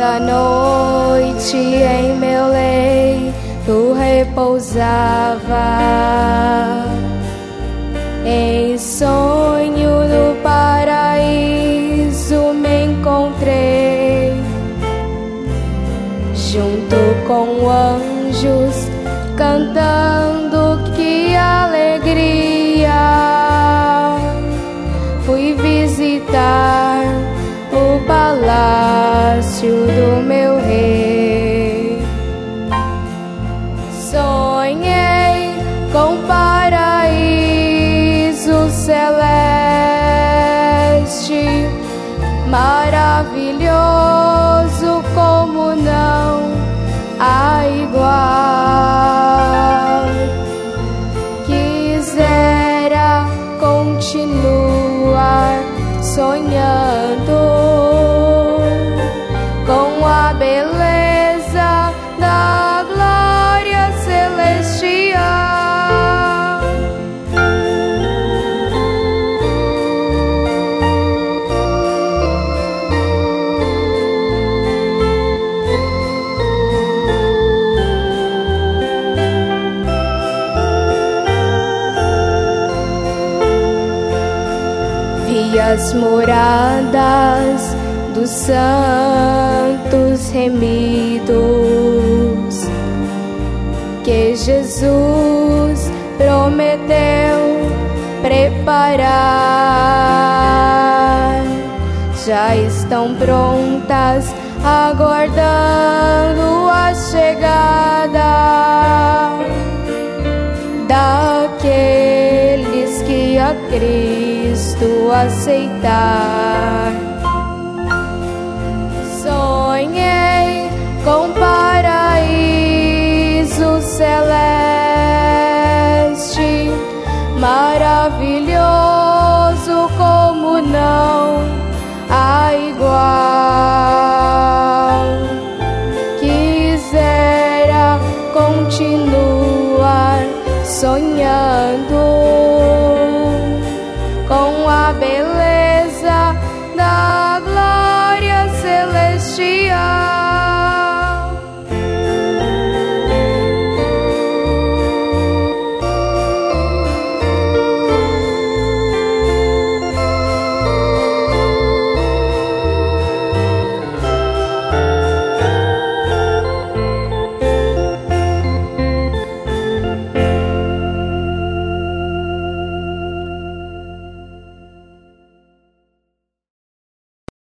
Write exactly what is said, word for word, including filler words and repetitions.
Certa noite em meu leito repousava, em sonho no paraíso me encontrei, junto com anjos cantando que alegria. Fui visitar o palácio do meu rei. Sonhei com paraíso celeste, maravilhoso como não há igual. Quisera continuar sonhando com a beleza da glória celestial. Vi as moradas dos santos remidos que Jesus prometeu preparar. Já estão prontas, aguardando a chegada daqueles que a Cristo aceitar. Sonhei com paraíso celeste, maravilhoso como não há igual. Quisera continuar sonhando com a beleza da glória celestial.